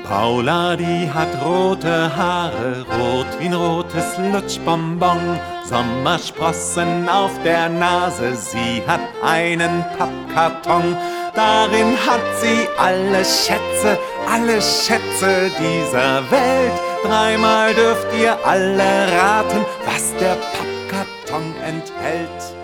Paula, die hat rote Haare, rot wie ein rotes Lutschbonbon, Sommersprossen auf der Nase, sie hat einen Pappkarton. Darin hat sie alle Schätze dieser Welt. Dreimal dürft ihr alle raten, was der Pappkarton enthält.